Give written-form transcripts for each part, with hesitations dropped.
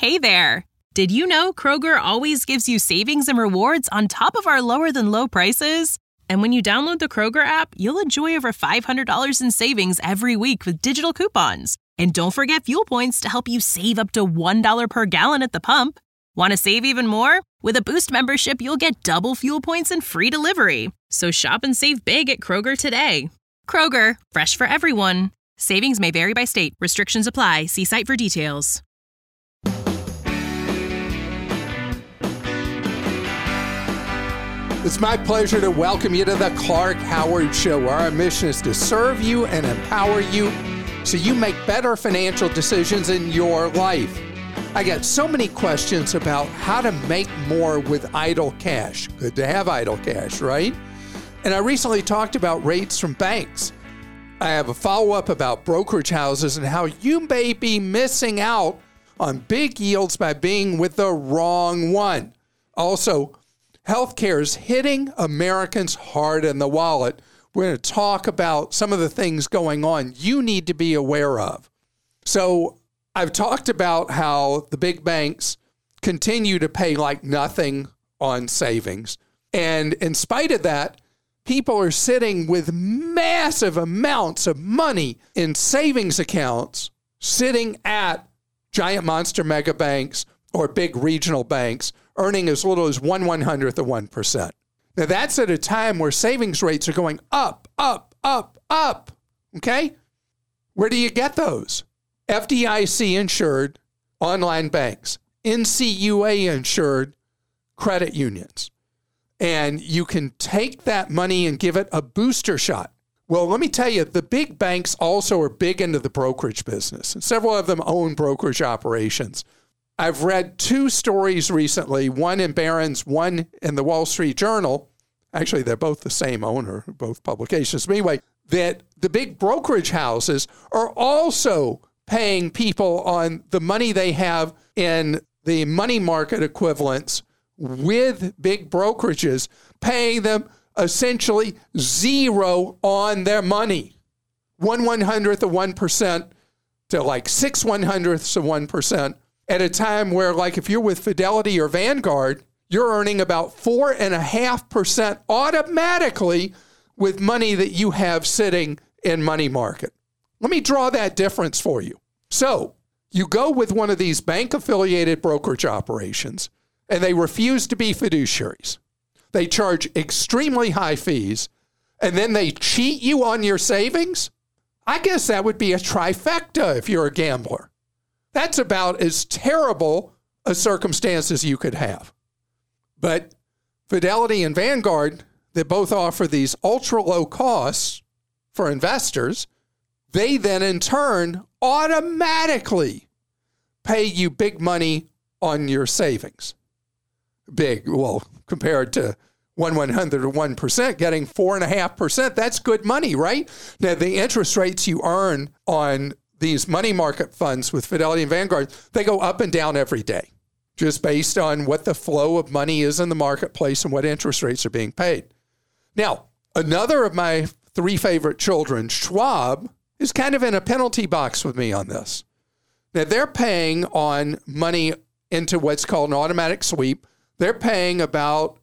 Hey there! Did you know Kroger always gives you savings and rewards on top of our lower-than-low prices? And when you download the Kroger app, you'll enjoy over $500 in savings every week with digital coupons. And don't forget fuel points to help you save up to $1 per gallon at the pump. Want to save even more? With a Boost membership, you'll get double fuel points and free delivery. So shop and save big at Kroger today. Kroger, fresh for everyone. Savings may vary by state. Restrictions apply. See site for details. It's my pleasure to welcome you to the Clark Howard Show, where our mission is to serve you and empower you so you make better financial decisions in your life. I got so many questions about how to make more with idle cash. Good to have idle cash, right? And I recently talked about rates from banks. I have a follow-up about brokerage houses and how you may be missing out on big yields by being with the wrong one. Also, healthcare is hitting Americans hard in the wallet. We're going to talk about some of the things going on you need to be aware of. So I've talked about how the big banks continue to pay like nothing on savings. And in spite of that, people are sitting with massive amounts of money in savings accounts sitting at giant monster mega banks or big regional banks, earning as little as 1/100th of 1%. Now, that's at a time where savings rates are going up, up, up, up. Okay? Where do you get those? FDIC insured online banks, NCUA insured credit unions. And you can take that money and give it a booster shot. Well, let me tell you, the big banks also are big into the brokerage business. And several of them own brokerage operations. I've read two stories recently, one in Barron's, one in the Wall Street Journal. Actually, they're both the same owner, both publications. But anyway, that the big brokerage houses are also paying people on the money they have in the money market equivalents with big brokerages, paying them essentially zero on their money. 1/100th of 1% to like 6/100ths of 1%. At a time where, like, if you're with Fidelity or Vanguard, you're earning about 4.5% automatically with money that you have sitting in money market. Let me draw that difference for you. So you go with one of these bank-affiliated brokerage operations, and they refuse to be fiduciaries. They charge extremely high fees, and then they cheat you on your savings? I guess that would be a trifecta if you're a gambler. That's about as terrible a circumstance as you could have. But Fidelity and Vanguard, that both offer these ultra low costs for investors, they then in turn automatically pay you big money on your savings. Big, well, compared to 1/100th of 1%, getting 4.5%, that's good money, right? Now, the interest rates you earn on these money market funds with Fidelity and Vanguard, they go up and down every day, just based on what the flow of money is in the marketplace and what interest rates are being paid. Now, another of my three favorite children, Schwab, is kind of in a penalty box with me on this. Now, they're paying on money into what's called an automatic sweep. They're paying about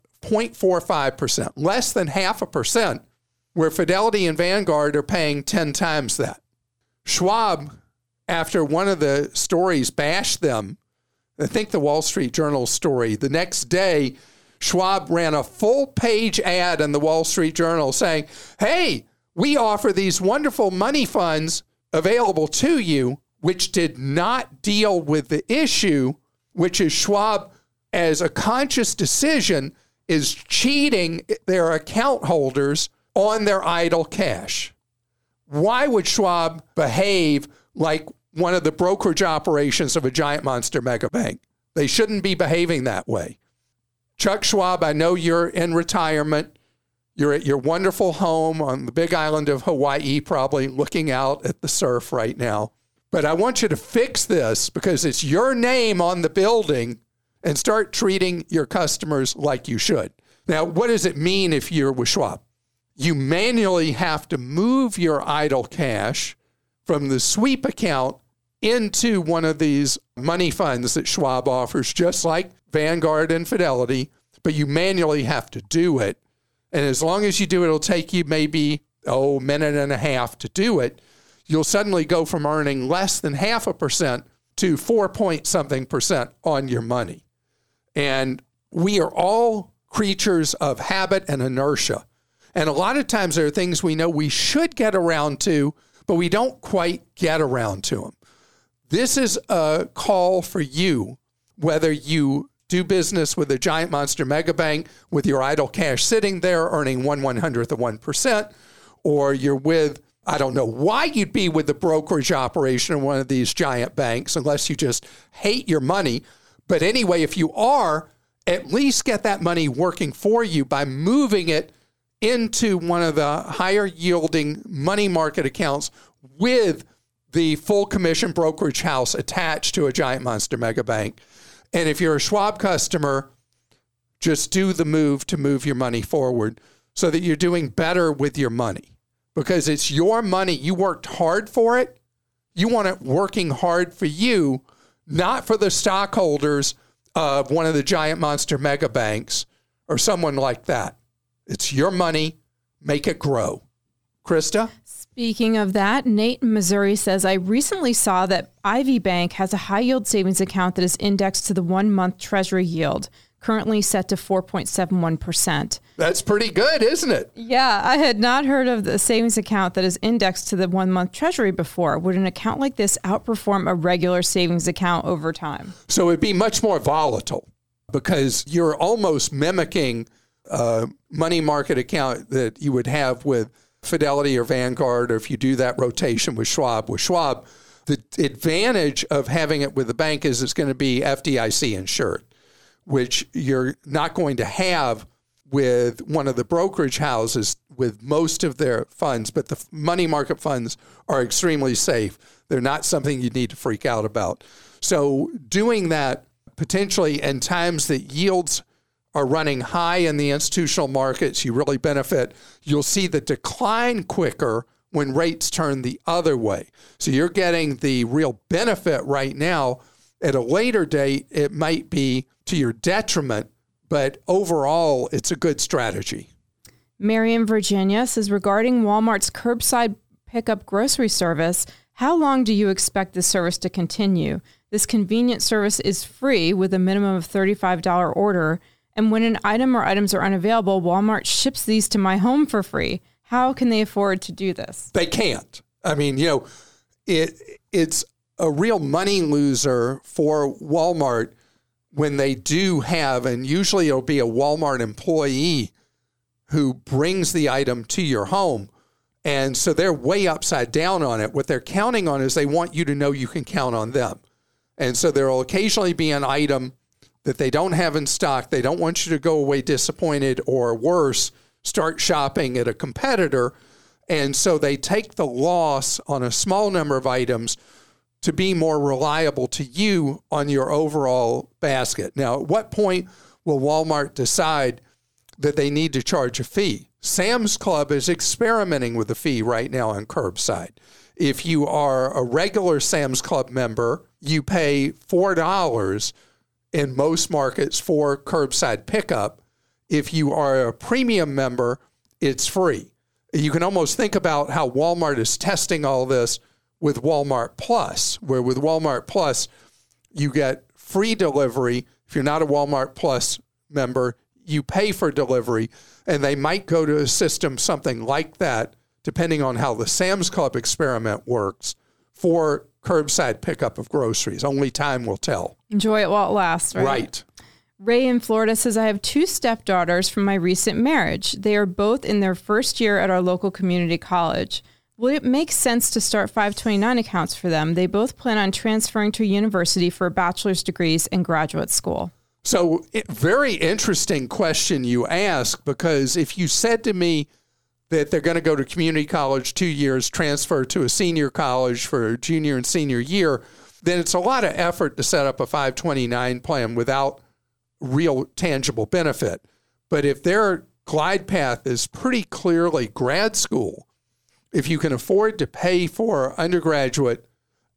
0.45%, less than 0.5%, where Fidelity and Vanguard are paying 10 times that. Schwab, after one of the stories bashed them, I think the Wall Street Journal story, the next day, Schwab ran a full-page ad in the Wall Street Journal saying, hey, we offer these wonderful money funds available to you, which did not deal with the issue, which is Schwab, as a conscious decision, is cheating their account holders on their idle cash. Why would Schwab behave like one of the brokerage operations of a giant monster mega bank? They shouldn't be behaving that way. Chuck Schwab, I know you're in retirement. You're at your wonderful home on the big island of Hawaii, probably looking out at the surf right now. But I want you to fix this because it's your name on the building and start treating your customers like you should. Now, what does it mean if you're with Schwab? You manually have to move your idle cash from the sweep account into one of these money funds that Schwab offers, just like Vanguard and Fidelity, but you manually have to do it. And as long as you do it, it'll take you maybe, a minute and a half to do it. You'll suddenly go from earning less than 0.5% to 4-point-something% on your money. And we are all creatures of habit and inertia. And a lot of times there are things we know we should get around to, but we don't quite get around to them. This is a call for you, whether you do business with a giant monster mega bank with your idle cash sitting there earning 1/100th of 1%, or you're with, I don't know why you'd be with the brokerage operation in one of these giant banks unless you just hate your money. But anyway, if you are, at least get that money working for you by moving it into one of the higher yielding money market accounts with the full commission brokerage house attached to a giant monster mega bank. And if you're a Schwab customer, just do the move to move your money forward so that you're doing better with your money, because it's your money. You worked hard for it. You want it working hard for you, not for the stockholders of one of the giant monster mega banks or someone like that. It's your money. Make it grow. Krista? Speaking of that, Nate in Missouri says, I recently saw that Ivy Bank has a high yield savings account that is indexed to the 1-month Treasury yield, currently set to 4.71%. That's pretty good, isn't it? Yeah, I had not heard of the savings account that is indexed to the 1-month Treasury before. Would an account like this outperform a regular savings account over time? So it'd be much more volatile because you're almost mimicking a money market account that you would have with Fidelity or Vanguard, or if you do that rotation with Schwab. With Schwab, the advantage of having it with the bank is it's going to be FDIC insured, which you're not going to have with one of the brokerage houses with most of their funds. But the money market funds are extremely safe. They're not something you need to freak out about. So doing that potentially in times that yields are running high in the institutional markets, you really benefit. You'll see the decline quicker when rates turn the other way. So you're getting the real benefit right now. At a later date, it might be to your detriment, but overall, it's a good strategy. Mary in Virginia says, regarding Walmart's curbside pickup grocery service, how long do you expect this service to continue? This convenient service is free with a minimum of $35 order. And when an item or items are unavailable, Walmart ships these to my home for free. How can they afford to do this? They can't. I mean, it's a real money loser for Walmart when they do have, and usually it'll be a Walmart employee who brings the item to your home. And so they're way upside down on it. What they're counting on is they want you to know you can count on them. And so there will occasionally be an item that they don't have in stock. They don't want you to go away disappointed, or worse, start shopping at a competitor. And so they take the loss on a small number of items to be more reliable to you on your overall basket. Now, at what point will Walmart decide that they need to charge a fee? Sam's Club is experimenting with a fee right now on curbside. If you are a regular Sam's Club member, you pay $4 in most markets for curbside pickup. If you are a premium member, it's free. You can almost think about how Walmart is testing all this with Walmart Plus, where with Walmart Plus, you get free delivery. If you're not a Walmart Plus member, you pay for delivery, and they might go to a system, something like that, depending on how the Sam's Club experiment works, for curbside pickup of groceries. Only time will tell. Enjoy it while it lasts, right? Right. Ray in Florida says, I have 2 stepdaughters from my recent marriage. They are both in their first year at our local community college. Will it make sense to start 529 accounts for them? They both plan on transferring to a university for bachelor's degrees and graduate school. So, very interesting question you ask, because if you said to me that they're going to go to community college 2 years, transfer to a senior college for junior and senior year, then it's a lot of effort to set up a 529 plan without real tangible benefit. But if their glide path is pretty clearly grad school, if you can afford to pay for undergraduate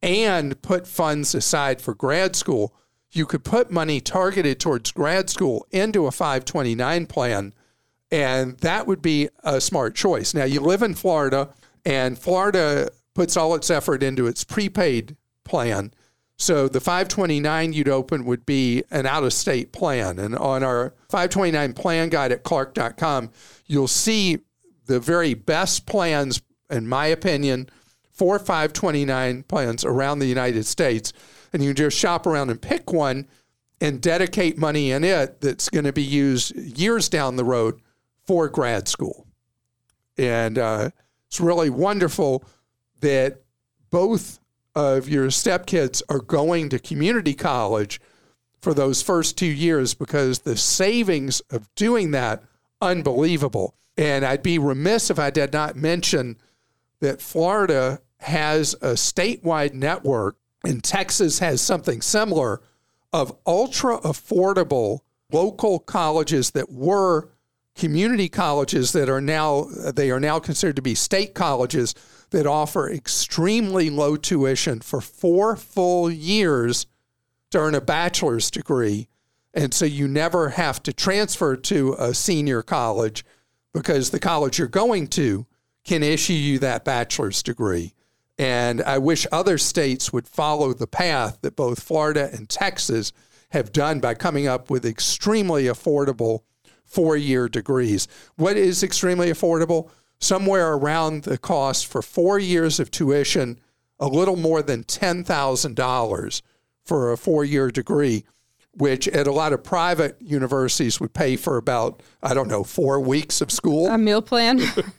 and put funds aside for grad school, you could put money targeted towards grad school into a 529 plan, and that would be a smart choice. Now, you live in Florida, and Florida puts all its effort into its prepaid plan. So the 529 you'd open would be an out-of-state plan. And on our 529 plan guide at Clark.com, you'll see the very best plans, in my opinion, for 529 plans around the United States. And you can just shop around and pick one and dedicate money in it that's going to be used years down the road for grad school. And it's really wonderful that both of your stepkids are going to community college for those first 2 years, because the savings of doing that, unbelievable. And I'd be remiss if I did not mention that Florida has a statewide network, and Texas has something similar, of ultra affordable local colleges that were community colleges that are now considered to be state colleges that offer extremely low tuition for 4 full years to earn a bachelor's degree. And so you never have to transfer to a senior college, because the college you're going to can issue you that bachelor's degree. And I wish other states would follow the path that both Florida and Texas have done by coming up with extremely affordable 4-year degrees. What is extremely affordable? Somewhere around the cost for 4 years of tuition, a little more than $10,000 for a 4-year degree, which at a lot of private universities would pay for about, 4 weeks of school. A meal plan.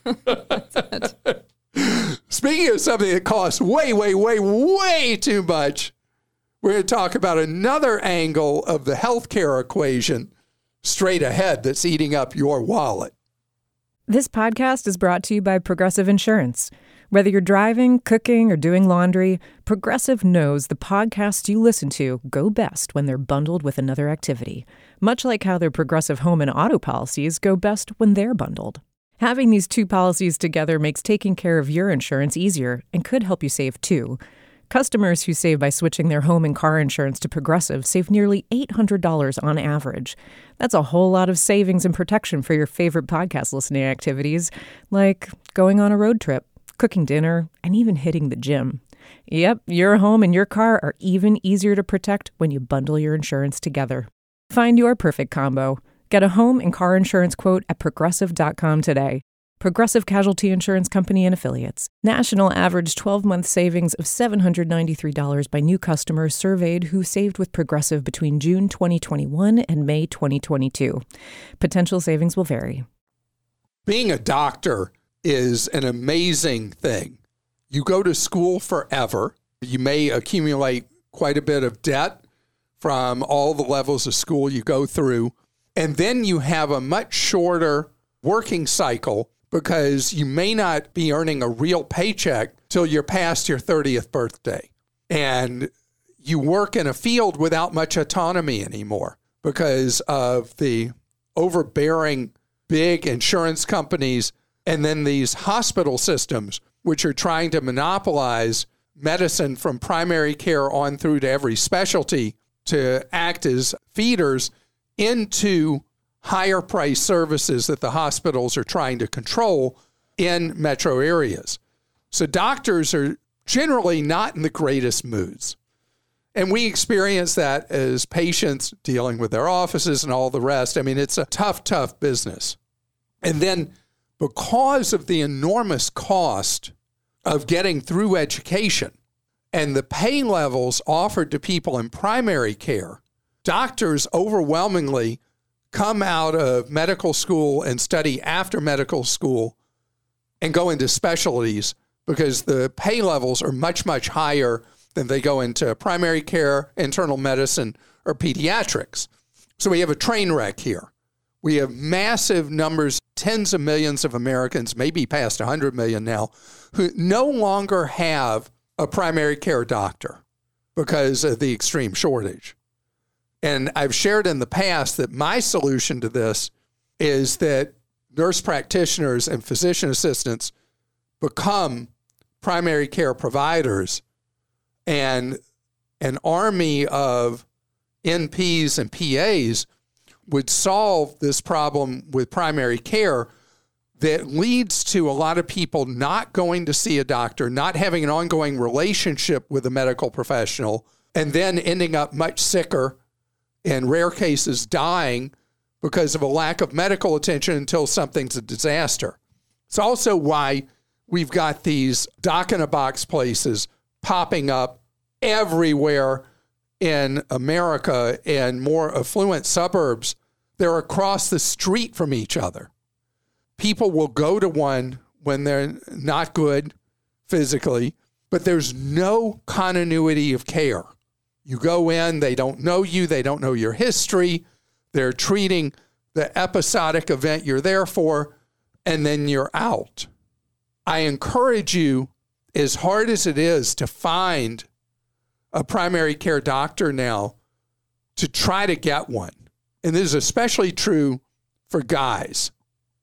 Speaking of something that costs way too much, we're going to talk about another angle of the healthcare equation straight ahead that's eating up your wallet. This podcast is brought to you by Progressive Insurance. Whether you're driving, cooking, or doing laundry, Progressive knows the podcasts you listen to go best when they're bundled with another activity, much like how their Progressive home and auto policies go best when they're bundled. Having these two policies together makes taking care of your insurance easier and could help you save too. Customers who save by switching their home and car insurance to Progressive save nearly $800 on average. That's a whole lot of savings and protection for your favorite podcast listening activities, like going on a road trip, cooking dinner, and even hitting the gym. Yep, your home and your car are even easier to protect when you bundle your insurance together. Find your perfect combo. Get a home and car insurance quote at Progressive.com today. Progressive Casualty Insurance Company and Affiliates. National average 12-month savings of $793 by new customers surveyed who saved with Progressive between June 2021 and May 2022. Potential savings will vary. Being a doctor is an amazing thing. You go to school forever. You may accumulate quite a bit of debt from all the levels of school you go through. And then you have a much shorter working cycle, because you may not be earning a real paycheck till you're past your 30th birthday. And you work in a field without much autonomy anymore because of the overbearing big insurance companies and then these hospital systems, which are trying to monopolize medicine from primary care on through to every specialty to act as feeders into higher price services that the hospitals are trying to control in metro areas. So doctors are generally not in the greatest moods. And we experience that as patients dealing with their offices and all the rest. I mean, it's a tough business. And then because of the enormous cost of getting through education and the pay levels offered to people in primary care, doctors overwhelmingly come out of medical school and study after medical school and go into specialties because the pay levels are much higher than they go into primary care, internal medicine, or pediatrics. So we have a train wreck here. We have massive numbers, tens of millions of Americans, maybe past 100 million now, who no longer have a primary care doctor because of the extreme shortage. And I've shared in the past that my solution to this is that nurse practitioners and physician assistants become primary care providers and an army of NPs and PAs would solve this problem with primary care that leads to a lot of people not going to see a doctor, not having an ongoing relationship with a medical professional, and then ending up much sicker, in rare cases dying because of a lack of medical attention until something's a disaster. It's also why we've got these doc-in-a-box places popping up everywhere in America and more affluent suburbs. They're across the street from each other. People will go to one when they're not good physically, but there's no continuity of care. You go in, they don't know you, they don't know your history, they're treating the episodic event you're there for, and then you're out. I encourage you, as hard as it is to find a primary care doctor now, to try to get one. And this is especially true for guys.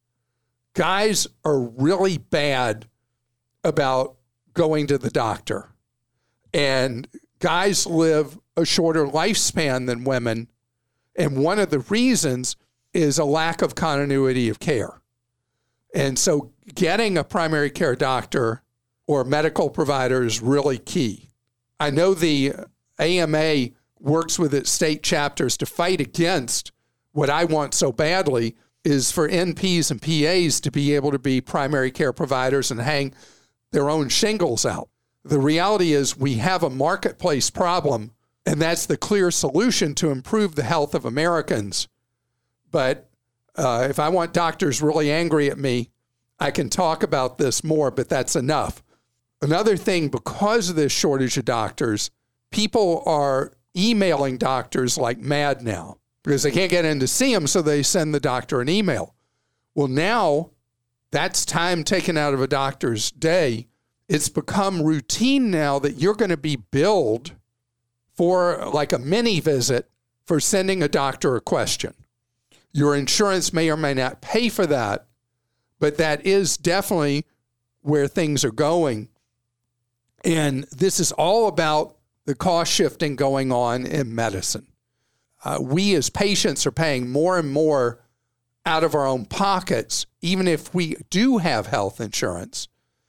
Guys are really bad about going to the doctor. And guys live a shorter lifespan than women. And one of the reasons is a lack of continuity of care. And so getting a primary care doctor or medical provider is really key. I know the AMA works with its state chapters to fight against what I want so badly is for NPs and PAs to be able to be primary care providers and hang their own shingles out. The reality is we have a marketplace problem, and that's the clear solution to improve the health of Americans. But if I want doctors really angry at me, I can talk about this more, but that's enough. Another thing, because of this shortage of doctors, people are emailing doctors like mad now because they can't get in to see them, so they send the doctor an email. Well, now that's time taken out of a doctor's day. It's become routine now that you're going to be billed for like a mini visit for sending a doctor a question. Your insurance may or may not pay for that, but that is definitely where things are going. And this is all about the cost shifting going on in medicine. We as patients are paying more and more out of our own pockets, even if we do have health insurance.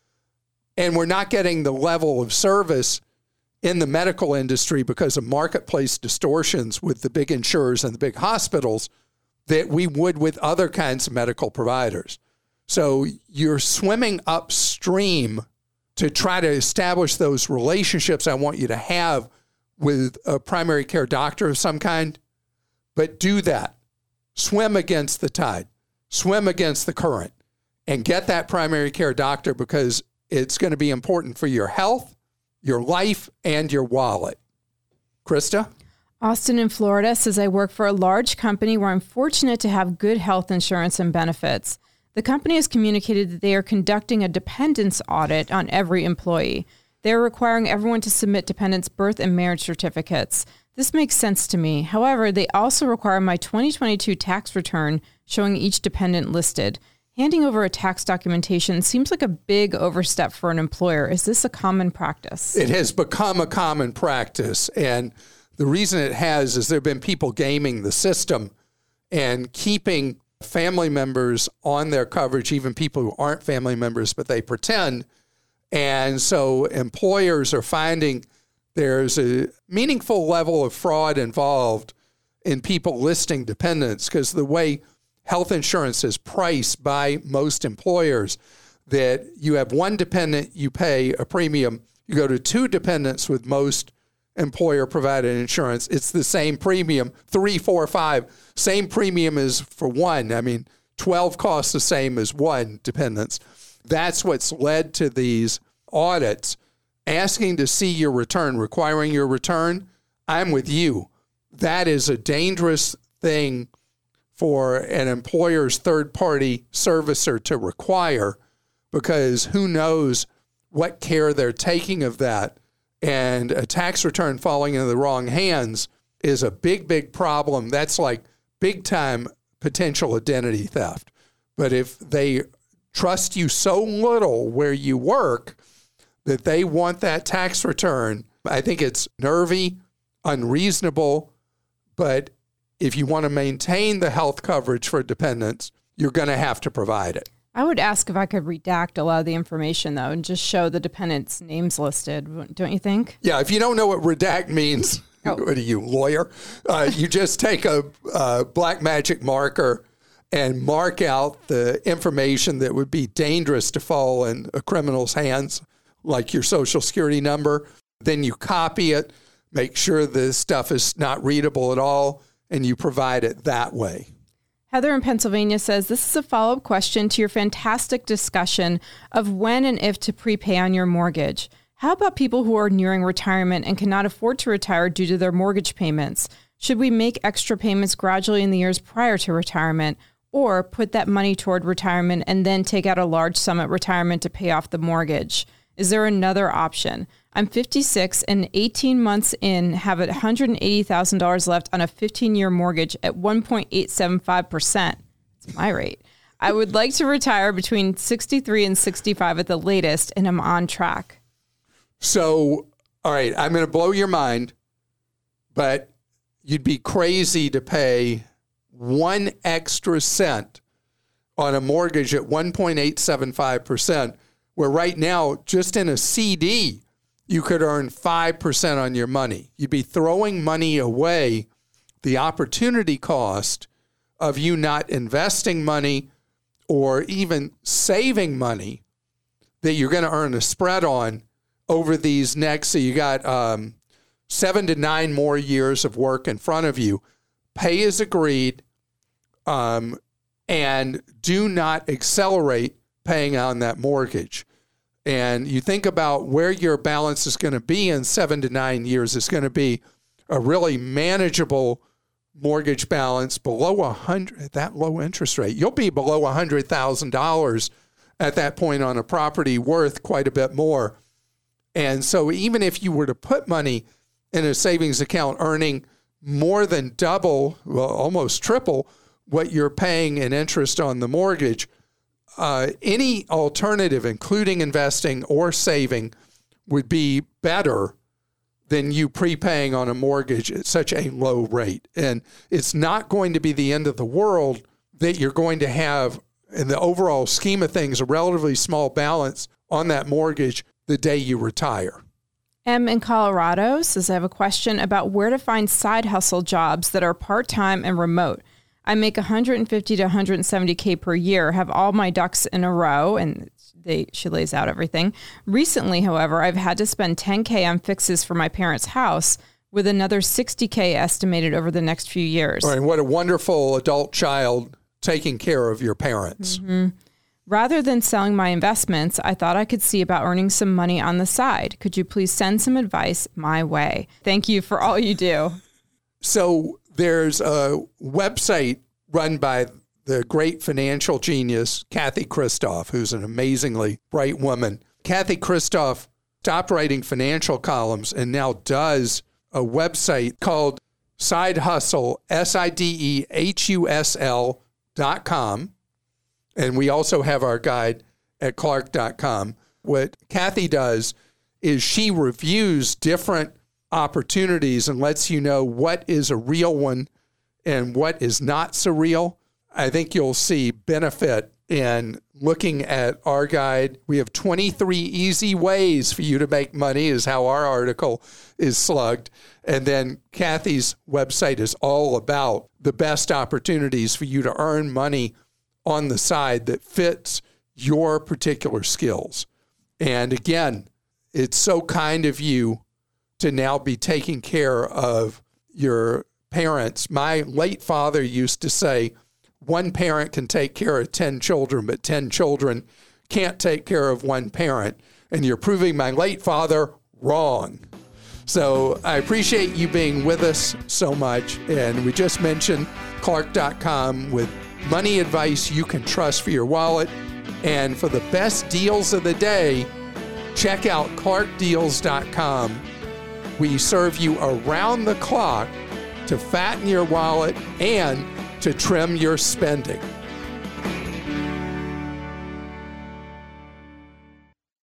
And we're not getting the level of service in the medical industry because of marketplace distortions with the big insurers and the big hospitals that we would with other kinds of medical providers. So you're swimming upstream to try to establish those relationships I want you to have with a primary care doctor of some kind, but do that. Swim against the tide. Swim against the current and get that primary care doctor because it's going to be important for your health, your life, and your wallet. Krista? Austin in Florida says, I work for a large company where I'm fortunate to have good health insurance and benefits. The company has communicated that they are conducting a dependence audit on every employee. They're requiring everyone to submit dependents' birth and marriage certificates. This makes sense to me. However, they also require my 2022 tax return showing each dependent listed. Handing over a tax documentation seems like a big overstep for an employer. Is this a common practice? It has become a common practice. And the reason it has is there have been people gaming the system and keeping family members on their coverage, even people who aren't family members, but they pretend. And so employers are finding there's a meaningful level of fraud involved in people listing dependents because the way health insurance is priced by most employers, that you have one dependent, you pay a premium. You go to two dependents with most employer-provided insurance, it's the same premium, 3, 4, 5. Same premium as for one. I mean, 12 costs the same as one dependents. That's what's led to these audits. Asking to see your return, requiring your return, I'm with you. That is a dangerous thing for an employer's third-party servicer to require because who knows what care they're taking of that. And a tax return falling into the wrong hands is a big, big problem. That's like big-time potential identity theft. But if they trust you so little where you work that they want that tax return I think it's nervy, unreasonable, but if you want to maintain the health coverage for dependents, you're going to have to provide it. I would ask if I could redact a lot of the information, though, and just show the dependents' names listed, don't you think? Yeah, if you don't know what redact means, what are you, lawyer? You just take a black magic marker and mark out the information that would be dangerous to fall in a criminal's hands, like your Social Security number. Then you copy it, make sure the stuff is not readable at all, and you provide it that way. Heather in Pennsylvania says, this is a follow-up question to your fantastic discussion of when and if to prepay on your mortgage. How about people who are nearing retirement and cannot afford to retire due to their mortgage payments? Should we make extra payments gradually in the years prior to retirement, or put that money toward retirement and then take out a large sum at retirement to pay off the mortgage? Is there another option? I'm 56 and 18 months in, have $180,000 left on a 15-year mortgage at 1.875%. That's my rate. I would like to retire between 63 and 65 at the latest, and I'm on track. So, all right, I'm going to blow your mind, but you'd be crazy to pay 1 extra cent on a mortgage at 1.875%, where right now, just in a CD, you could earn 5% on your money. You'd be throwing money away, the opportunity cost of you not investing money or even saving money that you're going to earn a spread on over these next, so you got 7 to 9 more years of work in front of you. Pay as agreed, and do not accelerate paying on that mortgage. And you think about where your balance is going to be in 7 to 9 years. It's going to be a really manageable mortgage balance below 100, that low interest rate. You'll be below $100,000 at that point on a property worth quite a bit more. And so even if you were to put money in a savings account earning more than double, well, almost triple what you're paying in interest on the mortgage, any alternative, including investing or saving, would be better than you prepaying on a mortgage at such a low rate. And it's not going to be the end of the world that you're going to have, in the overall scheme of things, a relatively small balance on that mortgage the day you retire. M in Colorado says, I have a question about where to find side hustle jobs that are part-time and remote. I make $150 to $170K per year, have all my ducks in a row, and she lays out everything. Recently, however, I've had to spend $10K on fixes for my parents' house, with another $60K estimated over the next few years. Right, what a wonderful adult child taking care of your parents. Mm-hmm. Rather than selling my investments, I thought I could see about earning some money on the side. Could you please send some advice my way? Thank you for all you do. So there's a website run by the great financial genius, Kathy Kristoff, who's an amazingly bright woman. Kathy Kristoff stopped writing financial columns and now does a website called Side Hustle, SIDEHUSL.com. And we also have our guide at Clark.com. What Kathy does is she reviews different opportunities and lets you know what is a real one and what is not so real. I think you'll see benefit in looking at our guide. We have 23 easy ways for you to make money is how our article is slugged. And then Kathy's website is all about the best opportunities for you to earn money on the side that fits your particular skills. And again, it's so kind of you to now be taking care of your parents. My late father used to say, one parent can take care of 10 children, but 10 children can't take care of one parent. And you're proving my late father wrong. So I appreciate you being with us so much. And we just mentioned Clark.com with money advice you can trust for your wallet. And for the best deals of the day, check out ClarkDeals.com. We serve you around the clock to fatten your wallet and to trim your spending.